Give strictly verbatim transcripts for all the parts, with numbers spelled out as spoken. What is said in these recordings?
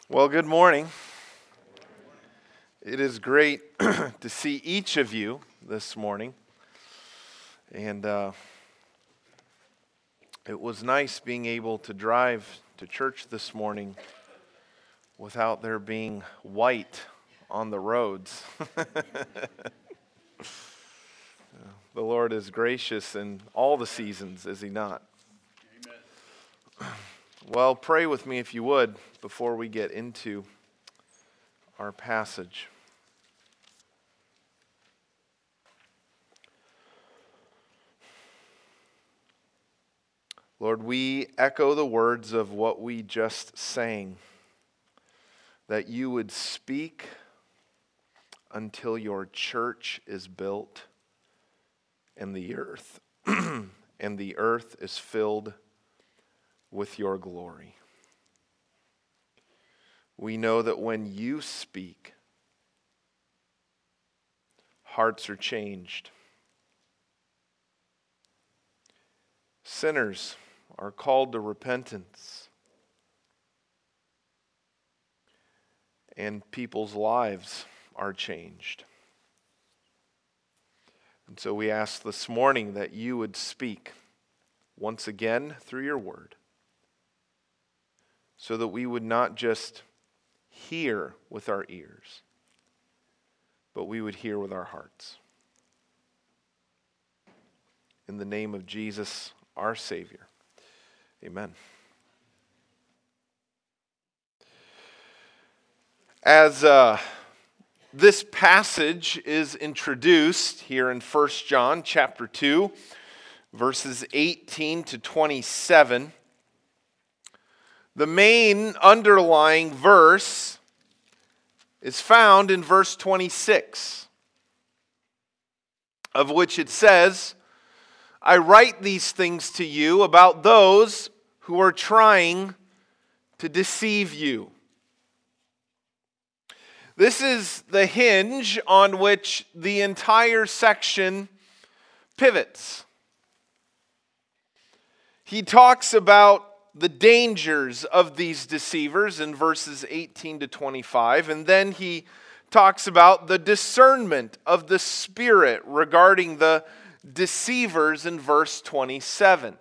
Well, good morning. It is great to see each of you this morning. And uh, it was nice being able to drive to church this morning without there being white on the roads. The Lord is gracious in all the seasons, is He not? Amen. Well, pray with me if you would before we get into our passage. Lord, we echo the words of what we just sang, that you would speak until your church is built and the earth and the earth is filled with your glory. We know that when you speak, hearts are changed. Sinners are called to repentance, and people's lives are changed. And so we ask this morning that you would speak once again through your word, so that we would not just hear with our ears, but we would hear with our hearts. In the name of Jesus, our Savior. Amen. As uh, this passage is introduced here in First John chapter two, verses eighteen to twenty-seven, the main underlying verse is found in verse twenty-six, of which it says, I write these things to you about those who are trying to deceive you. This is the hinge on which the entire section pivots. He talks about the dangers of these deceivers in verses eighteen to twenty-five, and then he talks about the discernment of the Spirit regarding the deceivers in verse twenty-seven.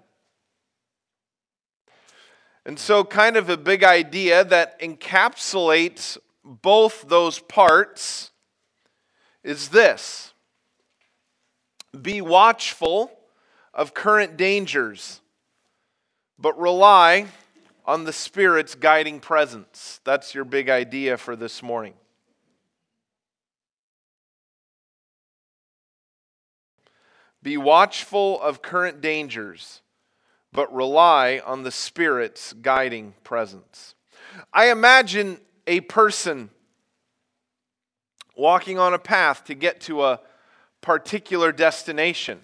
And so kind of a big idea that encapsulates both those parts is this: be watchful of current dangers, but rely on the Spirit's guiding presence. That's your big idea for this morning. Be watchful of current dangers, but rely on the Spirit's guiding presence. I imagine a person walking on a path to get to a particular destination.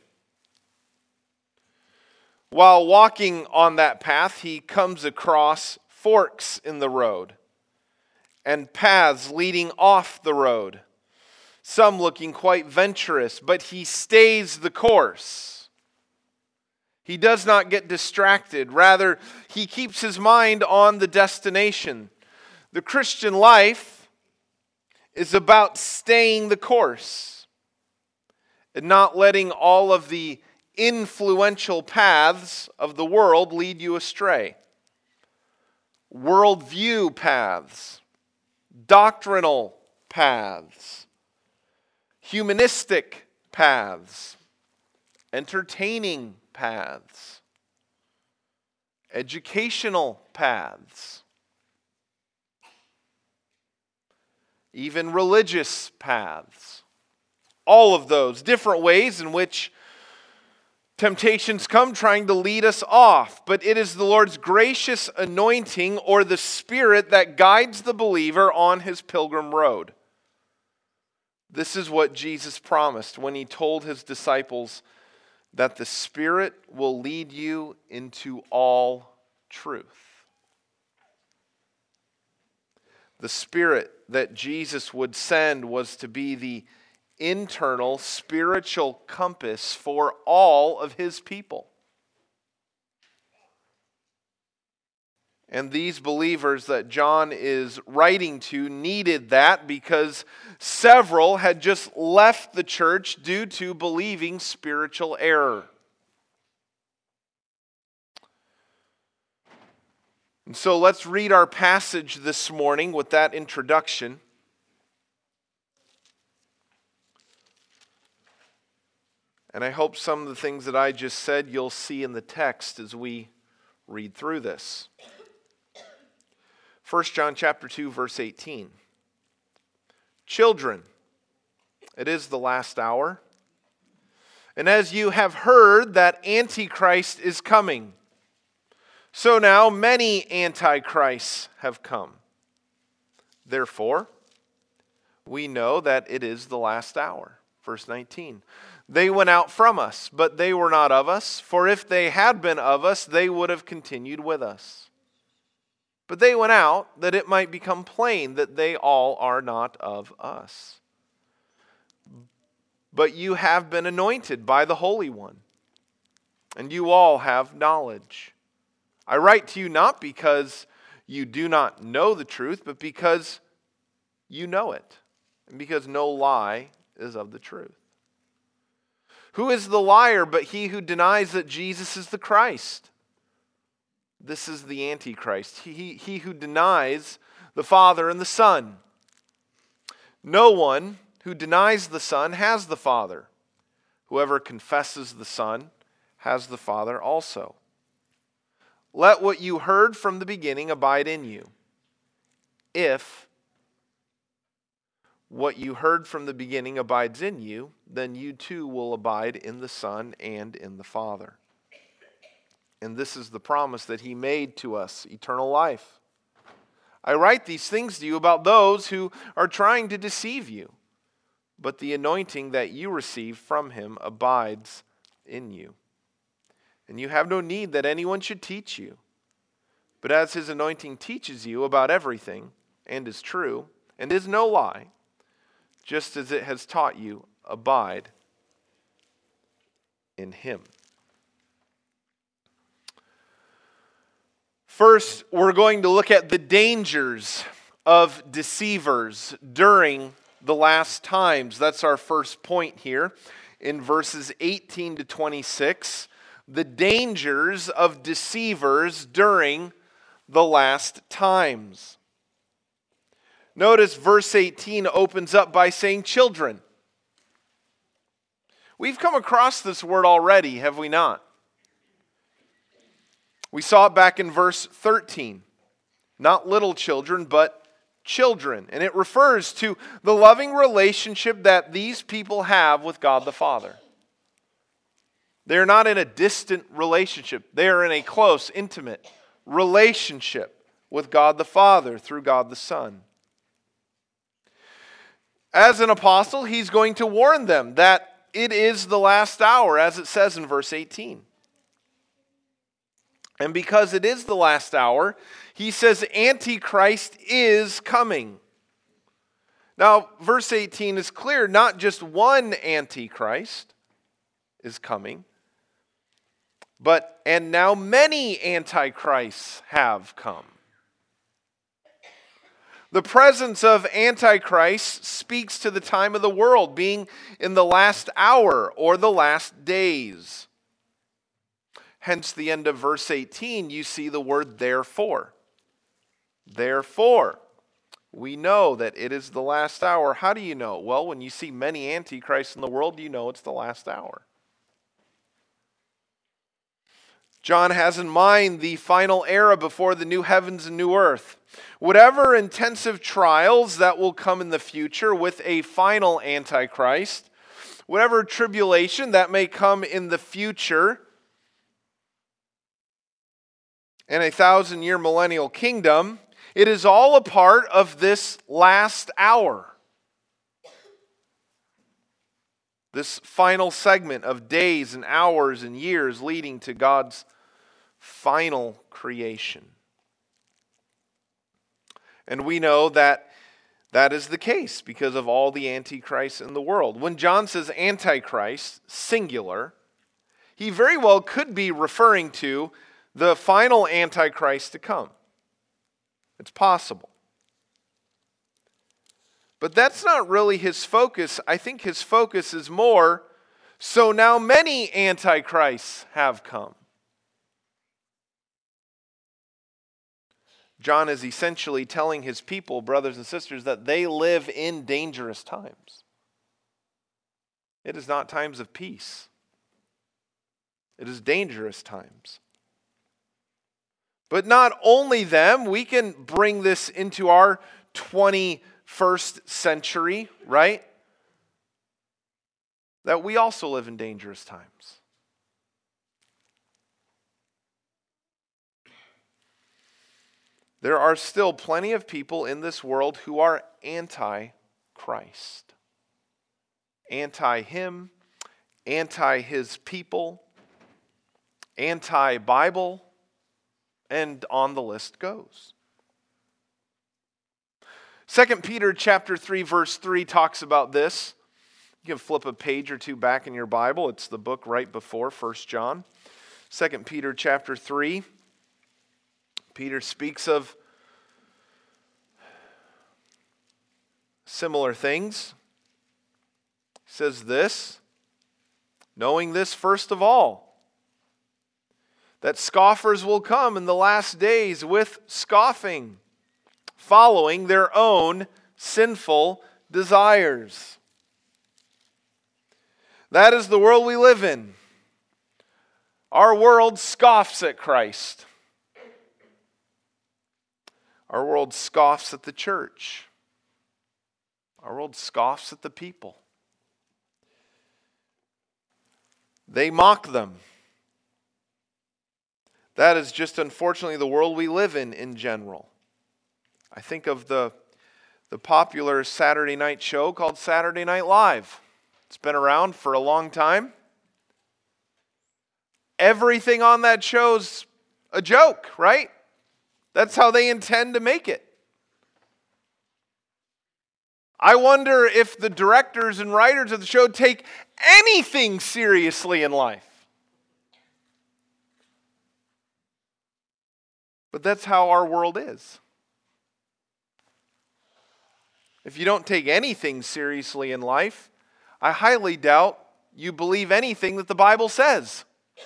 While walking on that path, he comes across forks in the road and paths leading off the road, some looking quite venturous, but he stays the course. He does not get distracted. Rather, he keeps his mind on the destination. The Christian life is about staying the course and not letting all of the influential paths of the world lead you astray. Worldview paths, doctrinal paths, humanistic paths, entertaining paths, educational paths, even religious paths. All of those different ways in which temptations come trying to lead us off. But it is the Lord's gracious anointing or the Spirit that guides the believer on his pilgrim road. This is what Jesus promised when he told his disciples that the Spirit will lead you into all truth. The Spirit that Jesus would send was to be the internal spiritual compass for all of his people. And these believers that John is writing to needed that because several had just left the church due to believing spiritual error. And so let's read our passage this morning with that introduction. And I hope some of the things that I just said you'll see in the text as we read through this. First John chapter two, verse eighteen. Children, it is the last hour. And as you have heard that Antichrist is coming, so now many antichrists have come. Therefore, we know that it is the last hour. Verse nineteen. They went out from us, but they were not of us. For if they had been of us, they would have continued with us. But they went out, that it might become plain that they all are not of us. But you have been anointed by the Holy One, and you all have knowledge. I write to you not because you do not know the truth, but because you know it, and because no lie is of the truth. Who is the liar but he who denies that Jesus is the Christ? This is the Antichrist, he, he who denies the Father and the Son. No one who denies the Son has the Father. Whoever confesses the Son has the Father also. Let what you heard from the beginning abide in you. If what you heard from the beginning abides in you, then you too will abide in the Son and in the Father. And this is the promise that he made to us, eternal life. I write these things to you about those who are trying to deceive you, but the anointing that you receive from him abides in you. And you have no need that anyone should teach you. But as his anointing teaches you about everything, and is true, and is no lie, just as it has taught you, abide in him. First, we're going to look at the dangers of deceivers during the last times. That's our first point here in verses eighteen to twenty-six. The dangers of deceivers during the last times. Notice verse eighteen opens up by saying children. We've come across this word already, have we not? We saw it back in verse thirteen. Not little children, but children. And it refers to the loving relationship that these people have with God the Father. They're not in a distant relationship. They are in a close, intimate relationship with God the Father through God the Son. As an apostle, he's going to warn them that it is the last hour, as it says in verse eighteen. And because it is the last hour, he says Antichrist is coming. Now, verse eighteen is clear. Not just one Antichrist is coming, but and now many Antichrists have come. The presence of Antichrist speaks to the time of the world being in the last hour or the last days. Hence the end of verse eighteen, you see the word therefore. Therefore, we know that it is the last hour. How do you know? Well, when you see many antichrists in the world, you know it's the last hour. John has in mind the final era before the new heavens and new earth. Whatever intensive trials that will come in the future with a final Antichrist, whatever tribulation that may come in the future, and a thousand-year millennial kingdom, it is all a part of this last hour. This final segment of days and hours and years leading to God's final creation. And we know that that is the case because of all the antichrists in the world. When John says antichrist, singular, he very well could be referring to the final Antichrist to come. It's possible. But that's not really his focus. I think his focus is more, so now many antichrists have come. John is essentially telling his people, brothers and sisters, that they live in dangerous times. It is not times of peace. It is dangerous times. But not only them, we can bring this into our twenty-first century, right? That we also live in dangerous times. There are still plenty of people in this world who are anti-Christ. Anti-Him, anti-His people, anti-Bible, and on the list goes. Second Peter chapter three, verse three talks about this. You can flip a page or two back in your Bible. It's the book right before First John. Second Peter chapter three. Peter speaks of similar things. He says this, knowing this first of all, that scoffers will come in the last days with scoffing, following their own sinful desires. That is the world we live in. Our world scoffs at Christ. Our world scoffs at the church. Our world scoffs at the people. They mock them. That is just unfortunately the world we live in in general. I think of the, the popular Saturday night show called Saturday Night Live. It's been around for a long time. Everything on that show's a joke, right? That's how they intend to make it. I wonder if the directors and writers of the show take anything seriously in life. But that's how our world is. If you don't take anything seriously in life, I highly doubt you believe anything that the Bible says.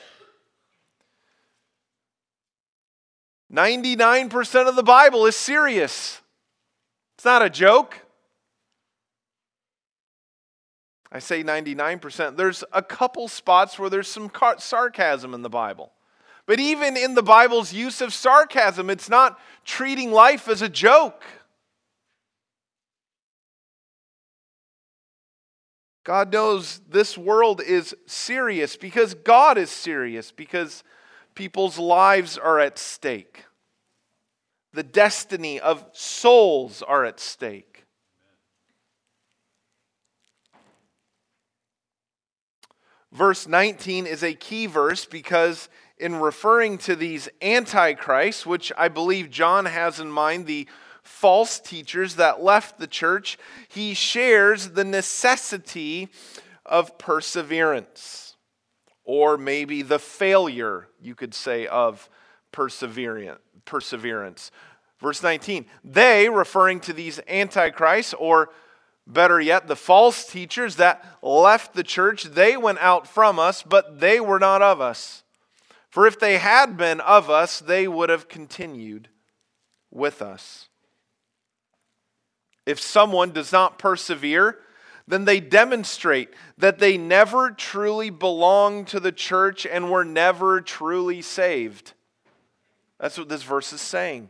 ninety-nine percent of the Bible is serious. It's not a joke. I say ninety-nine percent. There's a couple spots where there's some sarcasm in the Bible. But even in the Bible's use of sarcasm, it's not treating life as a joke. God knows this world is serious because God is serious, because people's lives are at stake. The destiny of souls are at stake. Verse nineteen is a key verse because in referring to these antichrists, which I believe John has in mind, the false teachers that left the church, he shares the necessity of perseverance. Or maybe the failure, you could say, of perseverance. Verse nineteen, they, referring to these antichrists, or better yet, the false teachers that left the church, they went out from us, but they were not of us. For if they had been of us, they would have continued with us. If someone does not persevere, then they demonstrate that they never truly belonged to the church and were never truly saved. That's what this verse is saying.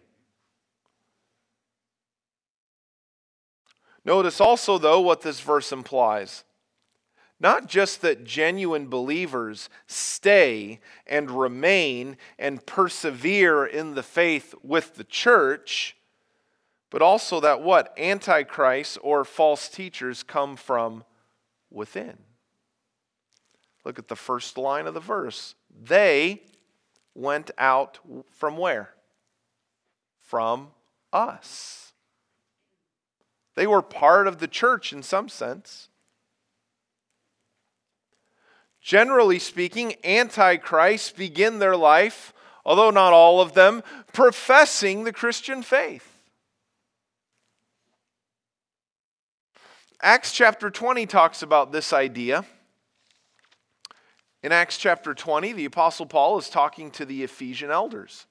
Notice also, though, what this verse implies. Not just that genuine believers stay and remain and persevere in the faith with the church, but also that what? Antichrists or false teachers come from within. Look at the first line of the verse. They went out from where? From us. They were part of the church in some sense. Generally speaking, antichrists begin their life, although not all of them, professing the Christian faith. Acts chapter twenty talks about this idea. In Acts chapter twenty, the Apostle Paul is talking to the Ephesian elders.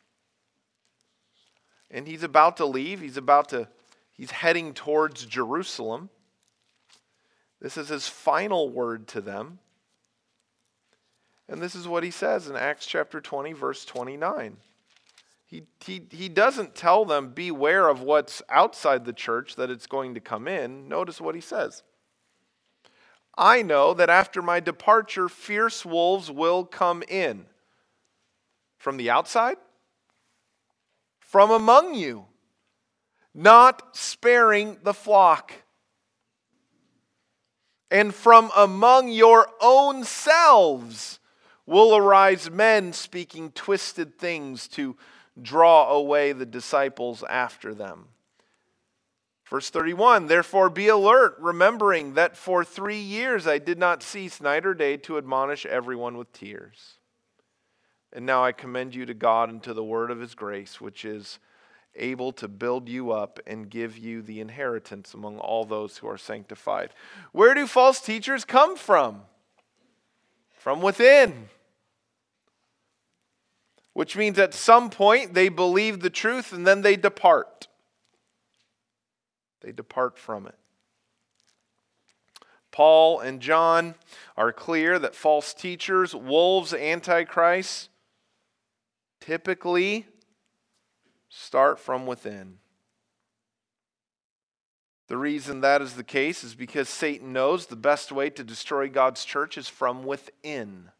And he's about to leave. He's about to, he's heading towards Jerusalem. This is his final word to them. And this is what he says in Acts chapter twenty, verse twenty-nine. He, he, he doesn't tell them, beware of what's outside the church, that it's going to come in. Notice what he says. I know that after my departure, fierce wolves will come in. From the outside? From among you, not sparing the flock. And from among your own selves will arise men speaking twisted things to draw away the disciples after them. Verse thirty-one, therefore be alert, remembering that for three years I did not cease night or day to admonish everyone with tears. And now I commend you to God and to the word of his grace, which is able to build you up and give you the inheritance among all those who are sanctified. Where do false teachers come from? From within. Which means at some point they believe the truth and then they depart. They depart from it. Paul and John are clear that false teachers, wolves, antichrists, typically start from within. The reason that is the case is because Satan knows the best way to destroy God's church is from within.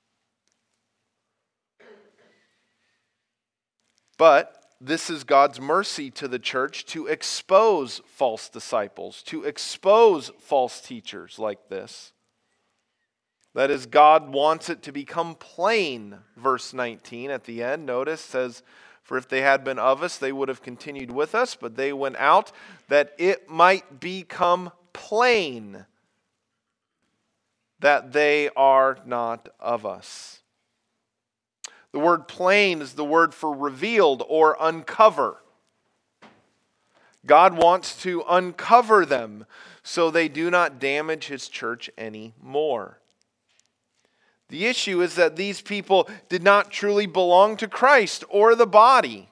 But this is God's mercy to the church to expose false disciples, to expose false teachers like this. That is, God wants it to become plain. Verse nineteen at the end, notice, says, for if they had been of us, they would have continued with us, but they went out that it might become plain that they are not of us. The word plain is the word for revealed or uncover. God wants to uncover them so they do not damage his church anymore. The issue is that these people did not truly belong to Christ or the body.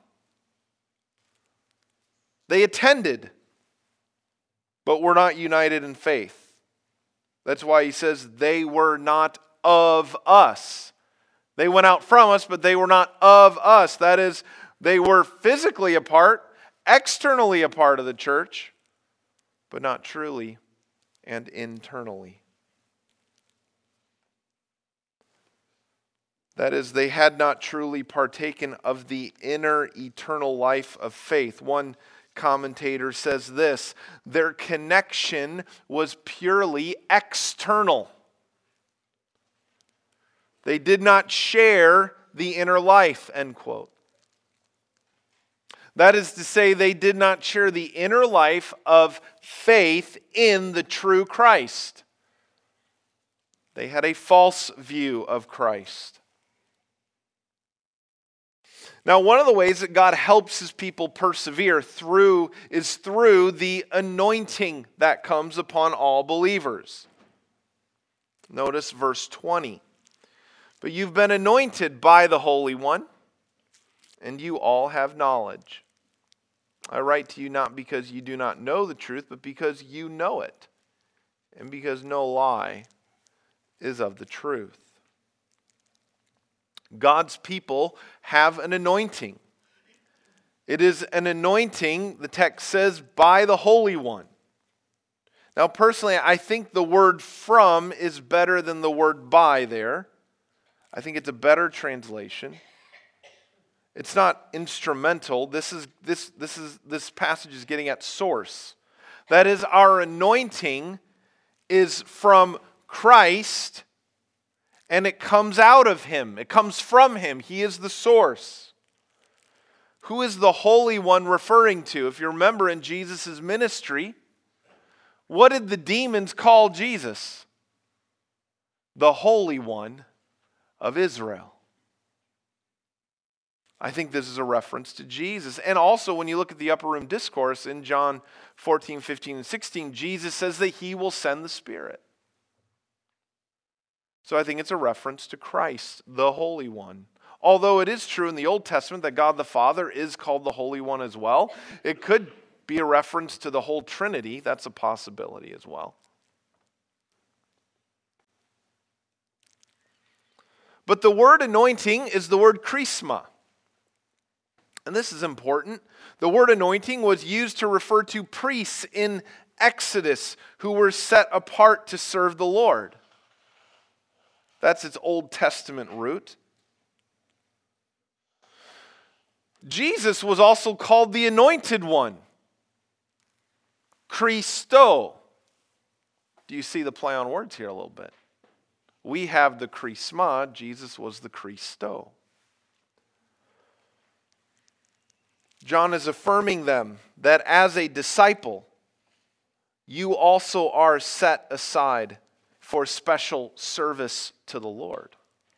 They attended, but were not united in faith. That's why he says they were not of us. They went out from us, but they were not of us. That is, they were physically a part, externally a part of the church, but not truly and internally. That is, they had not truly partaken of the inner eternal life of faith. One commentator says this, their connection was purely external. They did not share the inner life, end quote. That is to say, they did not share the inner life of faith in the true Christ. They had a false view of Christ. Now, one of the ways that God helps his people persevere through is through the anointing that comes upon all believers. Notice verse twenty. But you've been anointed by the Holy One, and you all have knowledge. I write to you not because you do not know the truth, but because you know it, and because no lie is of the truth. God's people have an anointing. It is an anointing, the text says, by the Holy One. Now, personally, I think the word from is better than the word by there. I think it's a better translation. It's not instrumental. This is this this is this passage is getting at source. That is, our anointing is from Christ, and it comes out of him. It comes from him. He is the source. Who is the Holy One referring to? If you remember in Jesus' ministry, what did the demons call Jesus? The Holy One of Israel. I think this is a reference to Jesus. And also, when you look at the upper room discourse in John fourteen, fifteen, and sixteen, Jesus says that he will send the Spirit. So I think it's a reference to Christ, the Holy One. Although it is true in the Old Testament that God the Father is called the Holy One as well, it could be a reference to the whole Trinity. That's a possibility as well. But the word anointing is the word chrisma. And this is important. The word anointing was used to refer to priests in Exodus who were set apart to serve the Lord. That's its Old Testament root. Jesus was also called the Anointed One. Christo. Do you see the play on words here a little bit? We have the Chrisma. Jesus was the Christo. John is affirming them that as a disciple, you also are set aside for special service to the Lord.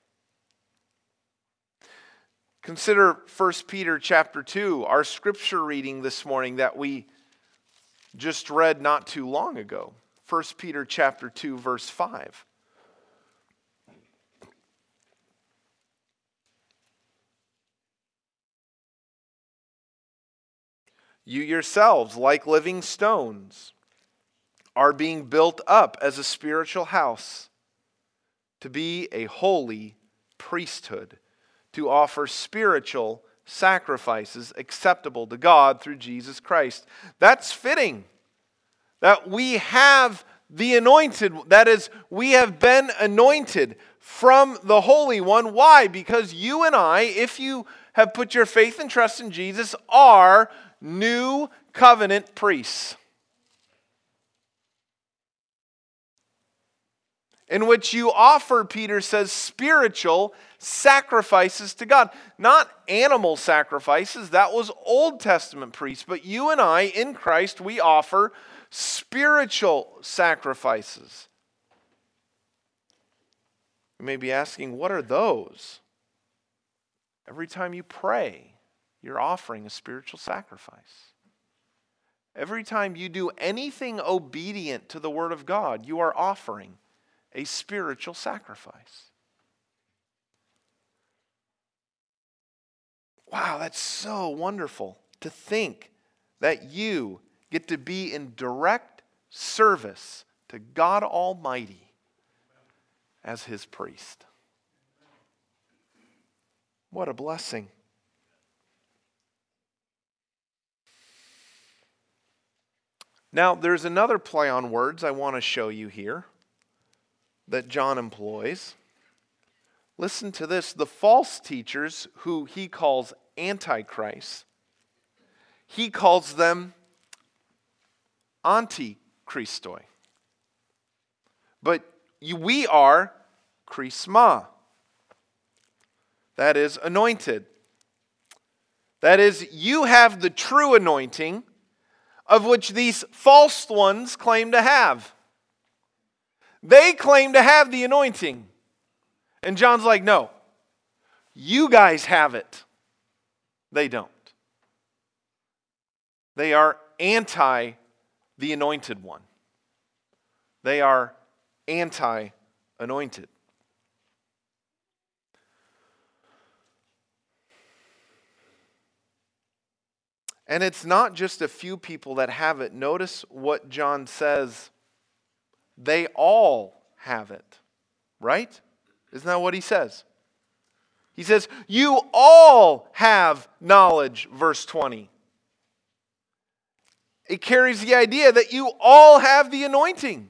Consider First Peter chapter two, our scripture reading this morning that we just read not too long ago. First Peter chapter two, verse five. You yourselves, like living stones, are being built up as a spiritual house to be a holy priesthood, to offer spiritual sacrifices acceptable to God through Jesus Christ. That's fitting. That we have the anointed, that is, we have been anointed from the Holy One. Why? Because you and I, if you have put your faith and trust in Jesus, are new covenant priests, in which you offer, Peter says, spiritual sacrifices to God. Not animal sacrifices, that was Old Testament priests, but you and I, in Christ, we offer spiritual sacrifices. You may be asking, what are those? Every time you pray, you're offering a spiritual sacrifice. Every time you do anything obedient to the Word of God, you are offering a spiritual sacrifice. Wow, that's so wonderful to think that you get to be in direct service to God Almighty as His priest. What a blessing. Now, there's another play on words I want to show you here that John employs. Listen to this. The false teachers, who he calls antichrists, he calls them antichristoi. But we are chrisma. That is anointed. That is, you have the true anointing of which these false ones claim to have. They claim to have the anointing. And John's like, no, you guys have it. They don't. They are anti the anointed one. They are anti-anointed. And it's not just a few people that have it. Notice what John says. They all have it. Right? Isn't that what he says? He says, you all have knowledge, verse twenty. It carries the idea that you all have the anointing.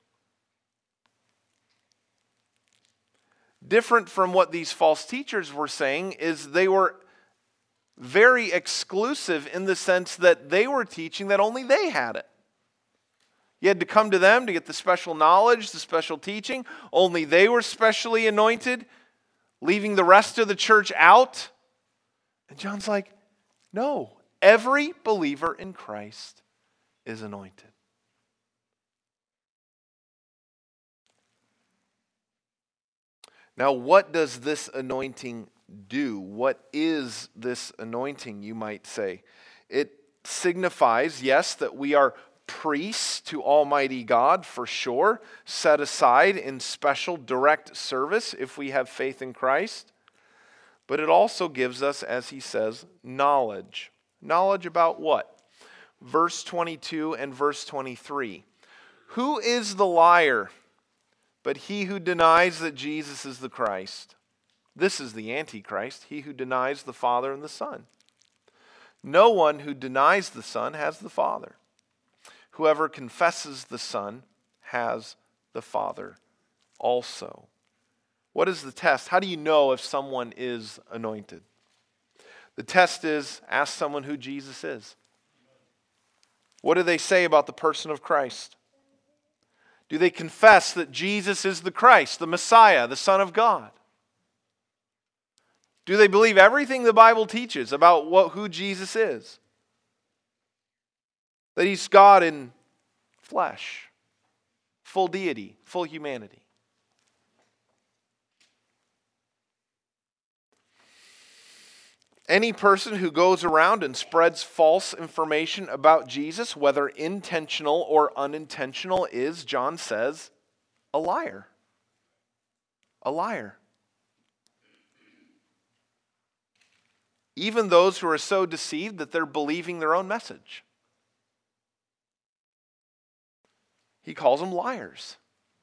Different from what these false teachers were saying is they were very exclusive in the sense that they were teaching that only they had it. You had to come to them to get the special knowledge, the special teaching. Only they were specially anointed, leaving the rest of the church out. And John's like, no, every believer in Christ is anointed. Now, what does this anointing do? What is this anointing, you might say? It signifies, yes, that we are priests to Almighty God, for sure, set aside in special direct service if we have faith in Christ. But it also gives us, as he says, knowledge. Knowledge about what? Verse twenty-two and verse twenty-three. Who is the liar but he who denies that Jesus is the Christ? This is the Antichrist, he who denies the Father and the Son. No one who denies the Son has the Father. Whoever confesses the Son has the Father also. What is the test? How do you know if someone is anointed? The test is, ask someone who Jesus is. What do they say about the person of Christ? Do they confess that Jesus is the Christ, the Messiah, the Son of God? Do they believe everything the Bible teaches about what, who Jesus is? That he's God in flesh, full deity, full humanity. Any person who goes around and spreads false information about Jesus, whether intentional or unintentional, is, John says, a liar. A liar. Even those who are so deceived that they're believing their own message. He calls them liars.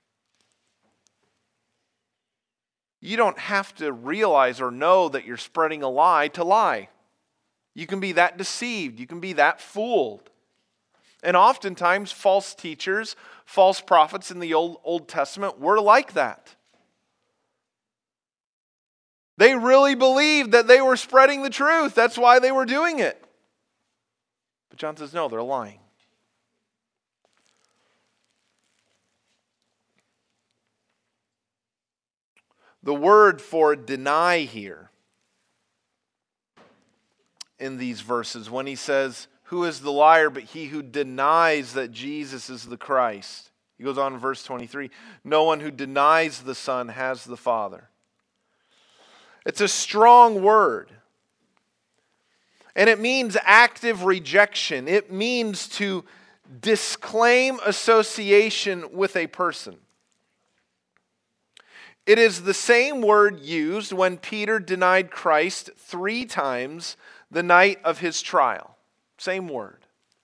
You don't have to realize or know that you're spreading a lie to lie. You can be that deceived. You can be that fooled. And oftentimes, false teachers, false prophets in the Old, Old Testament were like that. They really believed that they were spreading the truth. That's why they were doing it. But John says, no, they're lying. The word for deny here in these verses, when he says, who is the liar but he who denies that Jesus is the Christ? He goes on in verse twenty-three, no one who denies the Son has the Father. It's a strong word. And it means active rejection. It means to disclaim association with a person. It is the same word used when Peter denied Christ three times the night of his trial. Same word.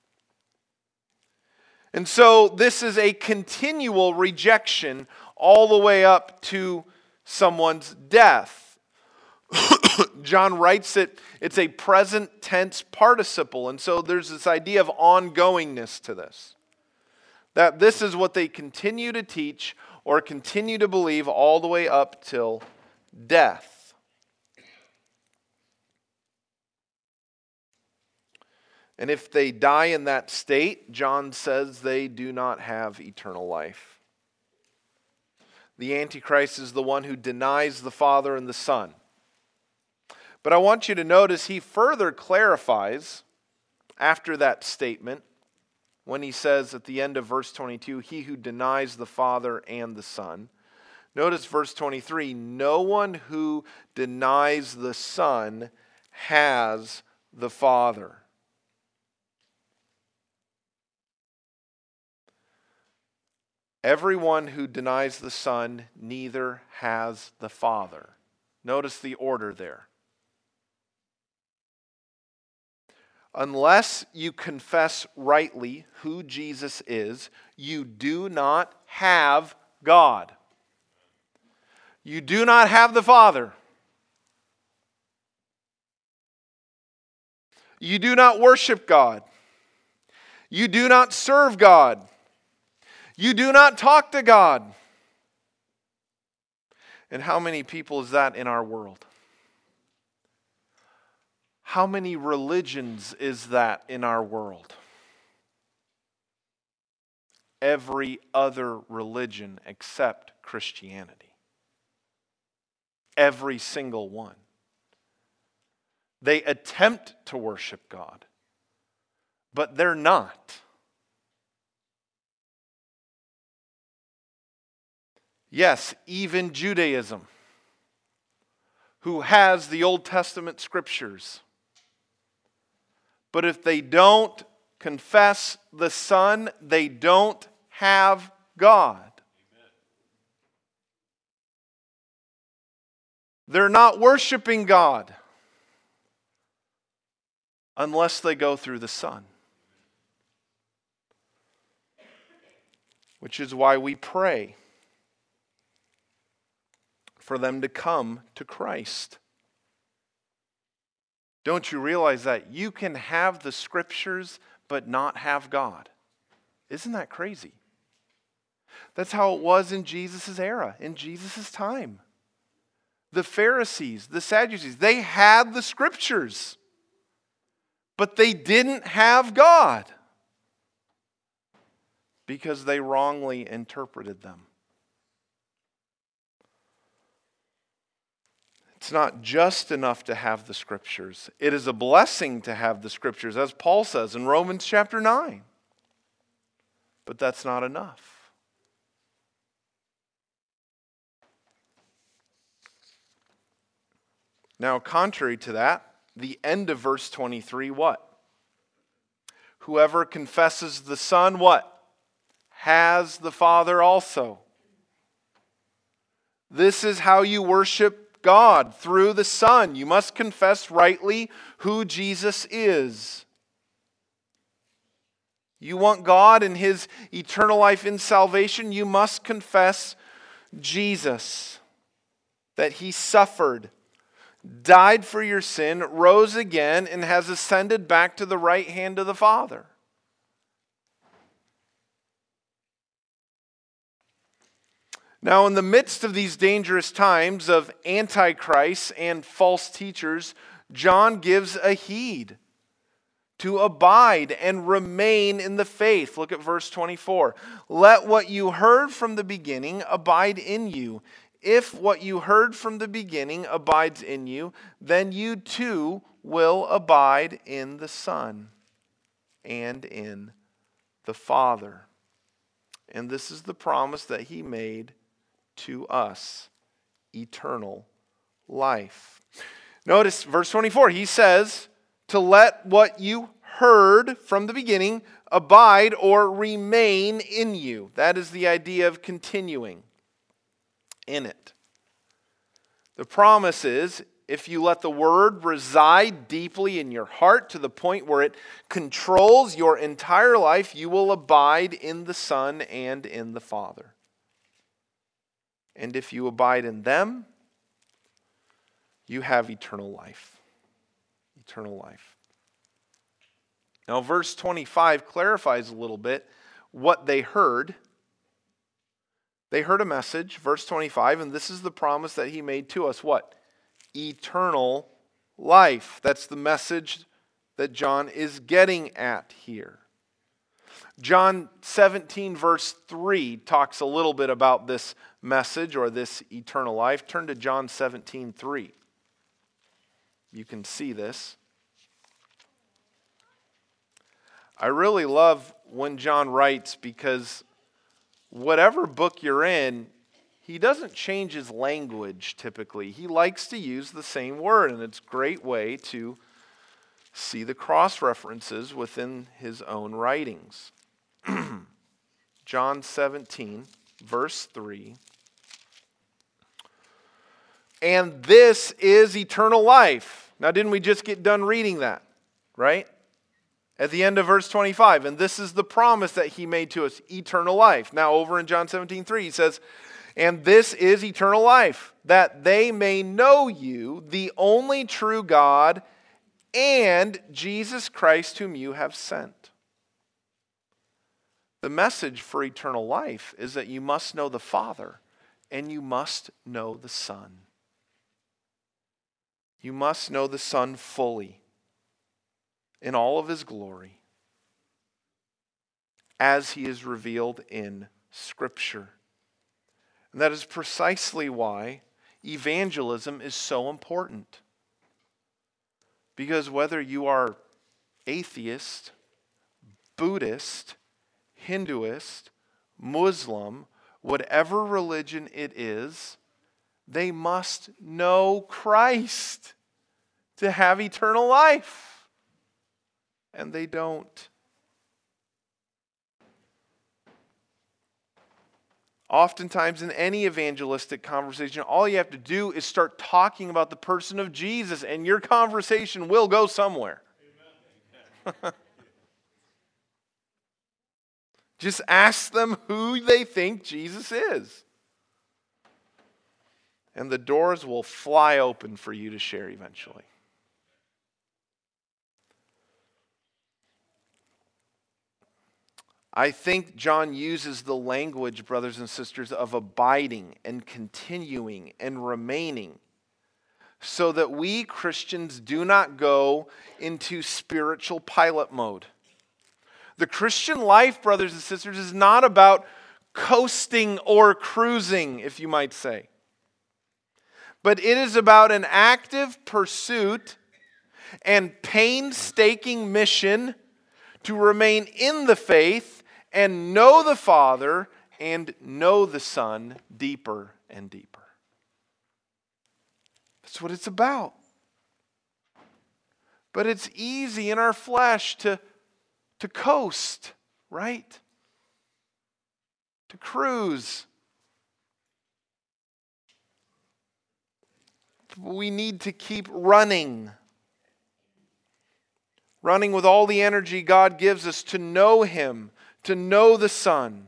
And so this is a continual rejection all the way up to someone's death. John writes it, it's a present tense participle. And so there's this idea of ongoingness to this. That this is what they continue to teach or continue to believe all the way up till death. And if they die in that state, John says they do not have eternal life. The Antichrist is the one who denies the Father and the Son. But I want you to notice he further clarifies after that statement when he says at the end of verse twenty-two, he who denies the Father and the Son. Notice verse twenty-three, no one who denies the Son has the Father. Everyone who denies the Son neither has the Father. Notice the order there. Unless you confess rightly who Jesus is, you do not have God. You do not have the Father. You do not worship God. You do not serve God. You do not talk to God. And how many people is that in our world? How many religions is that in our world? Every other religion except Christianity. Every single one. They attempt to worship God, but they're not. Yes, even Judaism, who has the Old Testament scriptures. But if they don't confess the Son, they don't have God. Amen. They're not worshiping God unless they go through the Son. Which is why we pray for them to come to Christ. Don't you realize that you can have the scriptures but not have God? Isn't that crazy? That's how it was in Jesus' era, in Jesus' time. The Pharisees, the Sadducees, they had the scriptures, but they didn't have God because they wrongly interpreted them. It's not just enough to have the scriptures. It is a blessing to have the scriptures, as Paul says in Romans chapter nine. But that's not enough. Now, contrary to that, the end of verse twenty-three, what? Whoever confesses the Son, what? Has the Father also. This is how you worship God, through the Son. You must confess rightly who Jesus is. You want God and His eternal life in salvation, you must confess Jesus. That He suffered, died for your sin, rose again, and has ascended back to the right hand of the Father. Now, in the midst of these dangerous times of antichrists and false teachers, John gives a heed to abide and remain in the faith. Look at verse twenty-four. Let what you heard from the beginning abide in you. If what you heard from the beginning abides in you, then you too will abide in the Son and in the Father. And this is the promise that He made to us, eternal life. Notice verse twenty-four, he says to let what you heard from the beginning abide or remain in you. That is the idea of continuing in it. The promise is, if you let the word reside deeply in your heart to the point where it controls your entire life, you will abide in the Son and in the Father. And if you abide in them, you have eternal life. Eternal life. Now, verse twenty-five clarifies a little bit what they heard. They heard a message, verse twenty-five, and this is the promise that He made to us. What? Eternal life. That's the message that John is getting at here. John seventeen, verse three, talks a little bit about this message or this eternal life. Turn to John seventeen, three. You can see this. I really love when John writes because whatever book you're in, he doesn't change his language typically. He likes to use the same word, and it's a great way to see the cross references within his own writings. John seventeen, verse three. And this is eternal life. Now, didn't we just get done reading that? Right? At the end of verse twenty-five. And this is the promise that He made to us, eternal life. Now, over in John seventeen, three, he says, and this is eternal life, that they may know you, the only true God, and Jesus Christ whom you have sent. The message for eternal life is that you must know the Father and you must know the Son. You must know the Son fully in all of His glory as He is revealed in Scripture. And that is precisely why evangelism is so important. Because whether you are atheist, Buddhist, Hinduist, Muslim, whatever religion it is, They must know Christ to have eternal life. And they don't. Oftentimes in any evangelistic conversation, all you have to do is start talking about the person of Jesus, and your conversation will go somewhere. Just ask them who they think Jesus is. And the doors will fly open for you to share eventually. I think John uses the language, brothers and sisters, of abiding and continuing and remaining so that we Christians do not go into spiritual pilot mode. The Christian life, brothers and sisters, is not about coasting or cruising, if you might say. But it is about an active pursuit and painstaking mission to remain in the faith and know the Father and know the Son deeper and deeper. That's what it's about. But it's easy in our flesh to, to coast, right? To cruise. We need to keep running. Running with all the energy God gives us to know Him, to know the Son.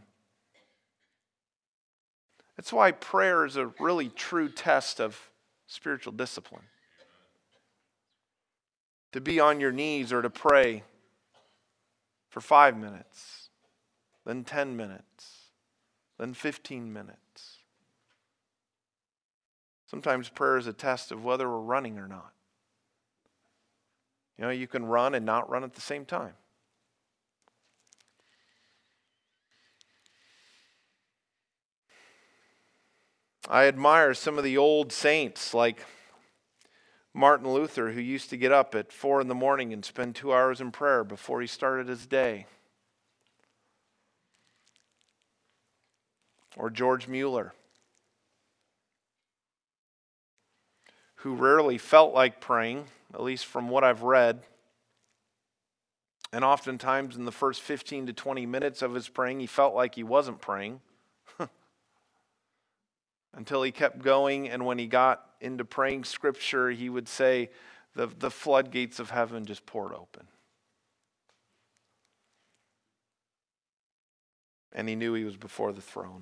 That's why prayer is a really true test of spiritual discipline. To be on your knees or to pray for five minutes, then ten minutes, then fifteen minutes. Sometimes prayer is a test of whether we're running or not. You know, you can run and not run at the same time. I admire some of the old saints like Martin Luther, who used to get up at four in the morning and spend two hours in prayer before he started his day. Or George Mueller, who rarely felt like praying, at least from what I've read. And oftentimes in the first fifteen to twenty minutes of his praying, he felt like he wasn't praying. Until he kept going, and when he got into praying scripture, he would say, the, the floodgates of heaven just poured open. And he knew he was before the throne.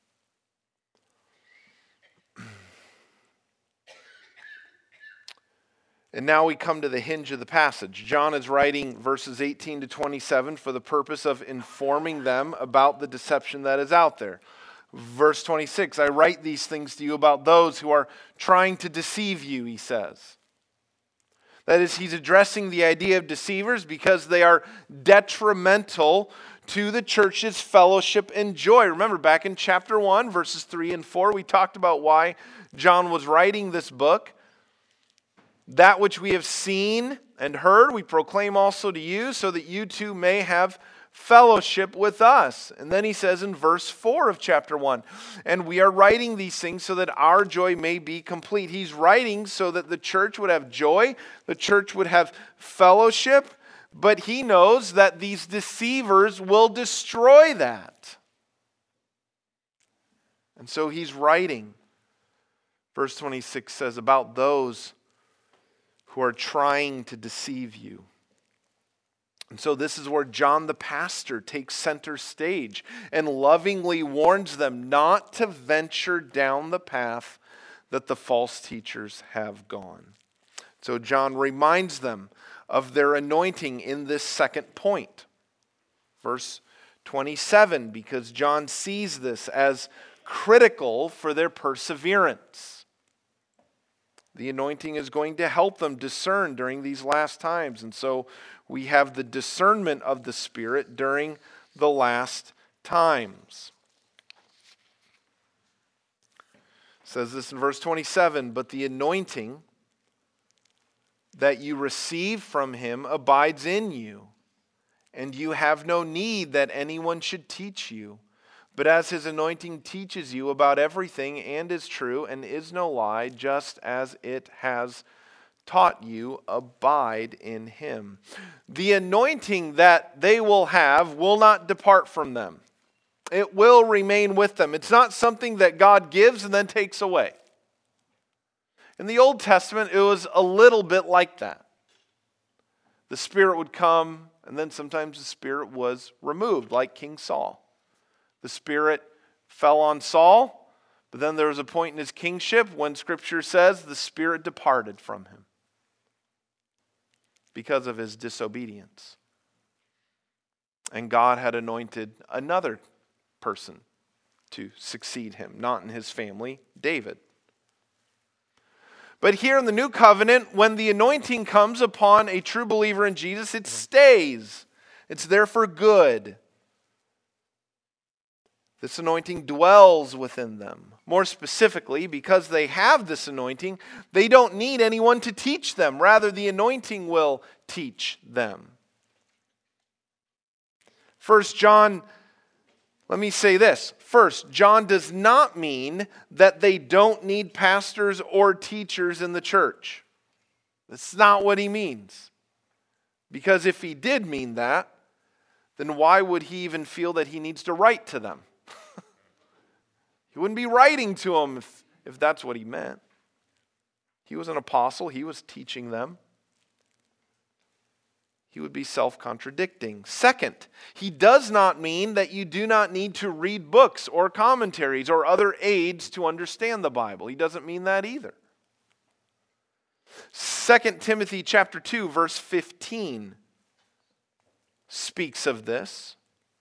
And now we come to the hinge of the passage. John is writing verses eighteen to twenty-seven for the purpose of informing them about the deception that is out there. Verse twenty-six, I write these things to you about those who are trying to deceive you, he says. That is, he's addressing the idea of deceivers because they are detrimental to the church's fellowship and joy. Remember, back in chapter one, verses three and four, we talked about why John was writing this book. That which we have seen and heard, we proclaim also to you, so that you too may have fellowship with us. And then he says in verse four of chapter one, and we are writing these things so that our joy may be complete. He's writing so that the church would have joy, the church would have fellowship, but he knows that these deceivers will destroy that. And so he's writing. Verse twenty-six says, about those who are trying to deceive you. And so this is where John the pastor takes center stage and lovingly warns them not to venture down the path that the false teachers have gone. So John reminds them of their anointing in this second point. Verse twenty-seven, because John sees this as critical for their perseverance. The anointing is going to help them discern during these last times. And so we have the discernment of the Spirit during the last times. It says this in verse twenty-seven, but the anointing that you receive from him abides in you, and you have no need that anyone should teach you. But as his anointing teaches you about everything and is true and is no lie, just as it has taught you, abide in him. The anointing that they will have will not depart from them. It will remain with them. It's not something that God gives and then takes away. In the Old Testament, it was a little bit like that. The Spirit would come, and then sometimes the Spirit was removed, like King Saul. The Spirit fell on Saul, but then there was a point in his kingship when Scripture says the Spirit departed from him because of his disobedience. And God had anointed another person to succeed him, not in his family, David. But here in the new covenant, when the anointing comes upon a true believer in Jesus, it stays. It's there for good. This anointing dwells within them. More specifically, because they have this anointing, they don't need anyone to teach them. Rather, the anointing will teach them. First John, let me say this. First, John does not mean that they don't need pastors or teachers in the church. That's not what he means. Because if he did mean that, then why would he even feel that he needs to write to them? He wouldn't be writing to them if, if that's what he meant. He was an apostle. He was teaching them. He would be self-contradicting. Second, he does not mean that you do not need to read books or commentaries or other aids to understand the Bible. He doesn't mean that either. Second Timothy chapter two, verse fifteen speaks of this.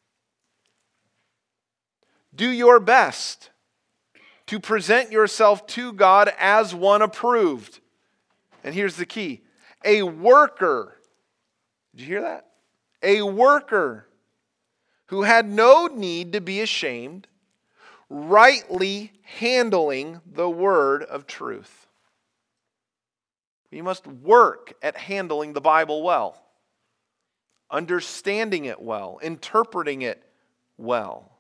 Do your best to present yourself to God as one approved. And here's the key. A worker. Did you hear that? A worker who had no need to be ashamed, rightly handling the word of truth. You must work at handling the Bible well, understanding it well, interpreting it well.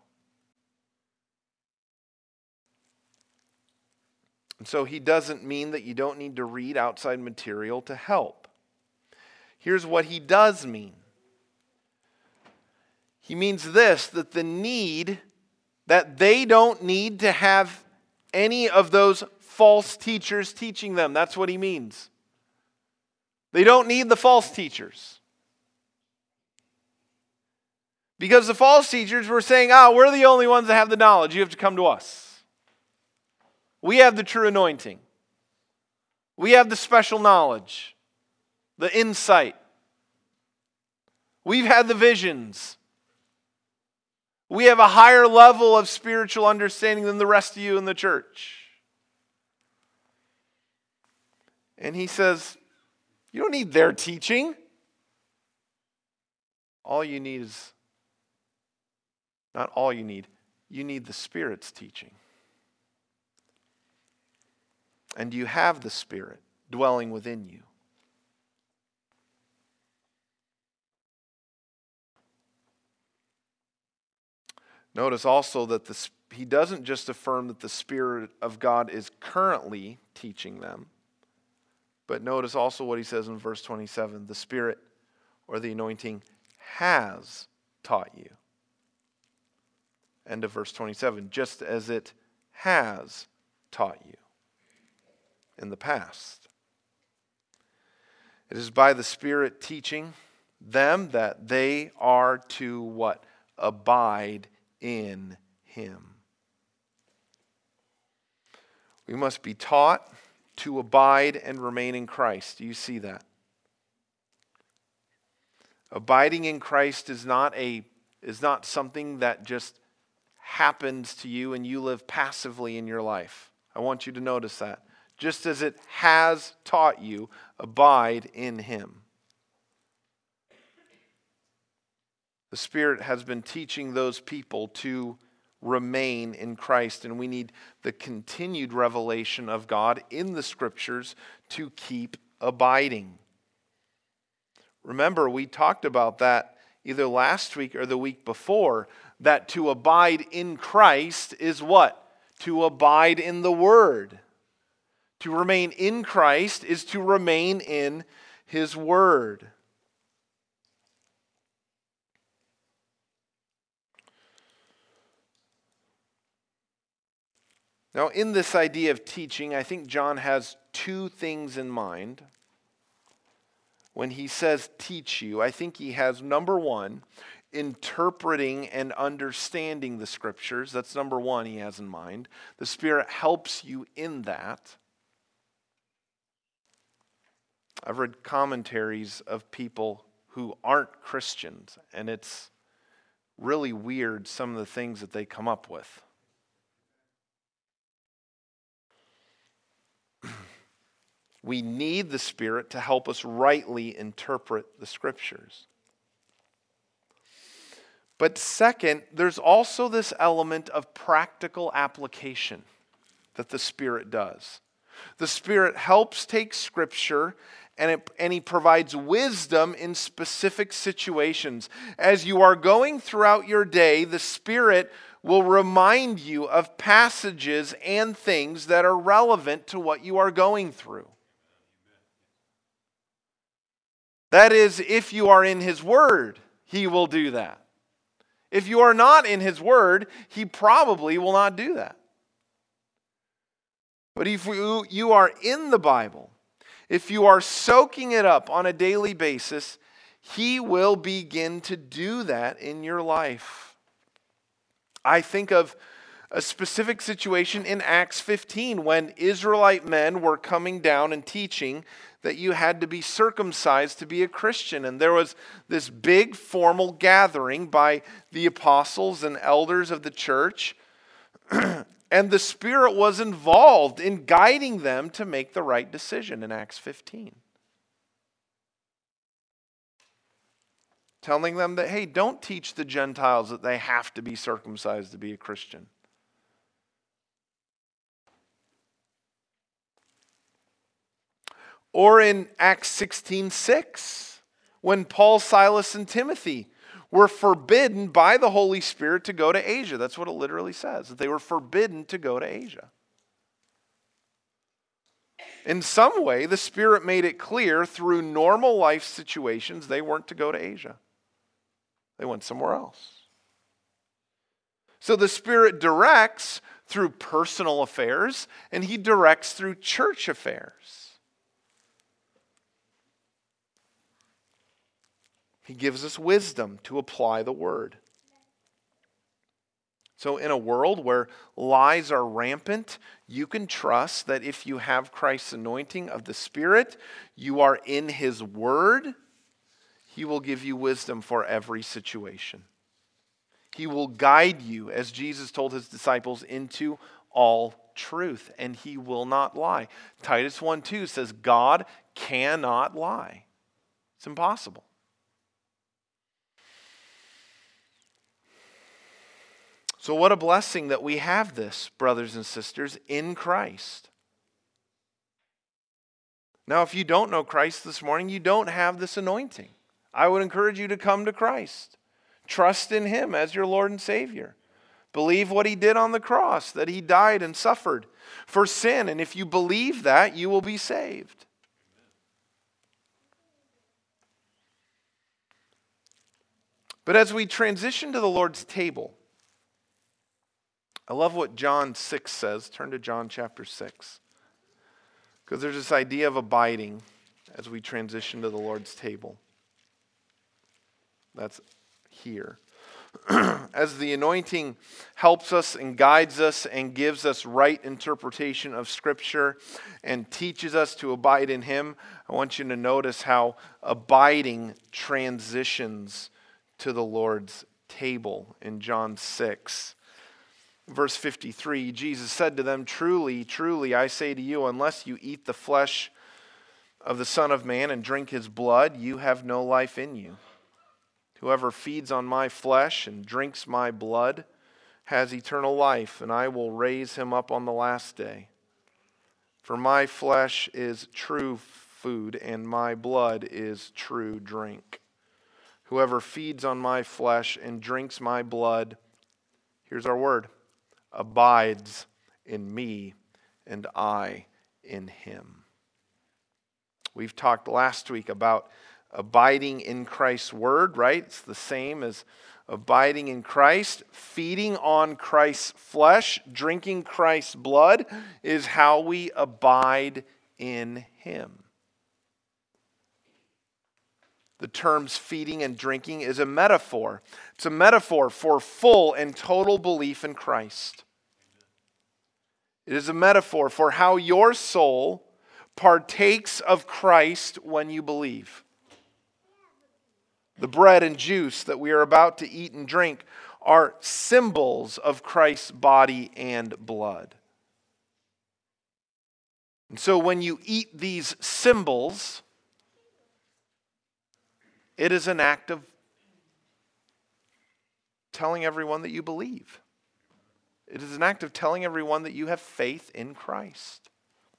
And so he doesn't mean that you don't need to read outside material to help. Here's what he does mean. He means this, that the need, that they don't need to have any of those false teachers teaching them. That's what he means. They don't need the false teachers. Because the false teachers were saying, ah, we're the only ones that have the knowledge. You have to come to us. We have the true anointing. We have the special knowledge, the insight. We've had the visions. We have a higher level of spiritual understanding than the rest of you in the church. And he says, you don't need their teaching. All you need is, not all you need, you need the Spirit's teaching. And you have the Spirit dwelling within you. Notice also that the, he doesn't just affirm that the Spirit of God is currently teaching them, but notice also what he says in verse twenty-seven, the Spirit or the anointing has taught you. End of verse twenty-seven, just as it has taught you in the past. It is by the Spirit teaching them that they are to what? Abide in Him. We must be taught to abide and remain in Christ. Do you see that? Abiding in Christ is not a is not something that just happens to you and you live passively in your life. I want you to notice that. Just as it has taught you, abide in Him. The Spirit has been teaching those people to remain in Christ, and we need the continued revelation of God in the Scriptures to keep abiding. Remember, we talked about that either last week or the week before, that to abide in Christ is what? To abide in the Word. To remain in Christ is to remain in His Word. Now, in this idea of teaching, I think John has two things in mind. When he says teach you, I think he has, number one, interpreting and understanding the Scriptures. That's number one he has in mind. The Spirit helps you in that. I've read commentaries of people who aren't Christians, and it's really weird some of the things that they come up with. We need the Spirit to help us rightly interpret the Scriptures. But second, there's also this element of practical application that the Spirit does. The Spirit helps take Scripture and, it, and He provides wisdom in specific situations. As you are going throughout your day, the Spirit will remind you of passages and things that are relevant to what you are going through. That is, if you are in His Word, He will do that. If you are not in His Word, He probably will not do that. But if you are in the Bible, if you are soaking it up on a daily basis, He will begin to do that in your life. I think of a specific situation in Acts fifteen when Israelite men were coming down and teaching that you had to be circumcised to be a Christian. And there was this big formal gathering by the apostles and elders of the church. And the Spirit was involved in guiding them to make the right decision in Acts fifteen. Telling them that, hey, don't teach the Gentiles that they have to be circumcised to be a Christian. Or in Acts sixteen six, when Paul, Silas, and Timothy were forbidden by the Holy Spirit to go to Asia. That's what it literally says, that they were forbidden to go to Asia. In some way, the Spirit made it clear through normal life situations they weren't to go to Asia. They went somewhere else. So the Spirit directs through personal affairs, and He directs through church affairs. He gives us wisdom to apply the Word. So in a world where lies are rampant, you can trust that if you have Christ's anointing of the Spirit, you are in His Word, He will give you wisdom for every situation. He will guide you, as Jesus told His disciples, into all truth, and He will not lie. Titus one two says God cannot lie. It's impossible. So what a blessing that we have this, brothers and sisters, in Christ. Now, if you don't know Christ this morning, you don't have this anointing. I would encourage you to come to Christ. Trust in Him as your Lord and Savior. Believe what He did on the cross, that He died and suffered for sin. And if you believe that, you will be saved. But as we transition to the Lord's table, I love what John six says. Turn to John chapter six. Because there's this idea of abiding as we transition to the Lord's table. That's here. As the anointing helps us and guides us and gives us right interpretation of Scripture and teaches us to abide in Him, I want you to notice how abiding transitions to the Lord's table in John six. Verse fifty-three, Jesus said to them, "Truly, truly, I say to you, unless you eat the flesh of the Son of Man and drink His blood, you have no life in you. Whoever feeds on my flesh and drinks my blood has eternal life, and I will raise him up on the last day. For my flesh is true food, and my blood is true drink. Whoever feeds on my flesh and drinks my blood, here's our word, abides in me and I in him. We've talked last week about abiding in Christ's word, right? It's the same as abiding in Christ. Feeding on Christ's flesh, drinking Christ's blood is how we abide in him. The terms feeding and drinking is a metaphor. It's a metaphor for full and total belief in Christ. It is a metaphor for how your soul partakes of Christ when you believe. The bread and juice that we are about to eat and drink are symbols of Christ's body and blood. And so when you eat these symbols, it is an act of telling everyone that you believe. It is an act of telling everyone that you have faith in Christ.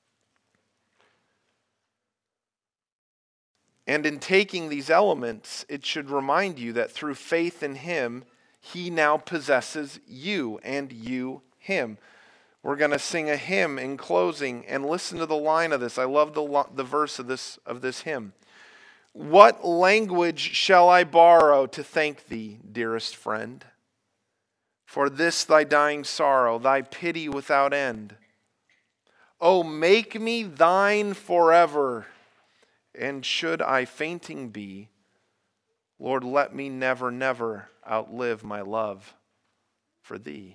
And in taking these elements, it should remind you that through faith in him, he now possesses you and you him. We're going to sing a hymn in closing, and listen to the line of this. I love the, the verse of this, of this hymn. What language shall I borrow to thank thee, dearest friend, for this thy dying sorrow, thy pity without end? Oh, make me thine forever. And should I fainting be, Lord, let me never, never outlive my love for thee.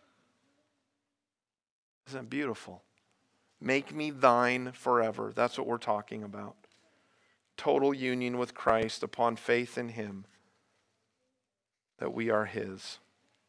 Isn't that beautiful? Make me thine forever. That's what we're talking about. Total union with Christ upon faith in him, that we are his.